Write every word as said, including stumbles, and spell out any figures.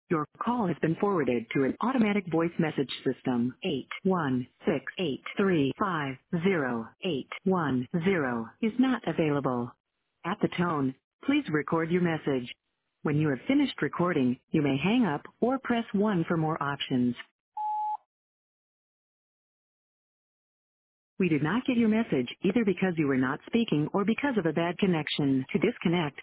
Your call has been forwarded to an automatic voice message system. eight one six eight three five zero eight one zero is not available. At the tone, please record your message. When you have finished recording, you may hang up or press one for more options. We did not get your message either because you were not speaking or because of a bad connection. To disconnect,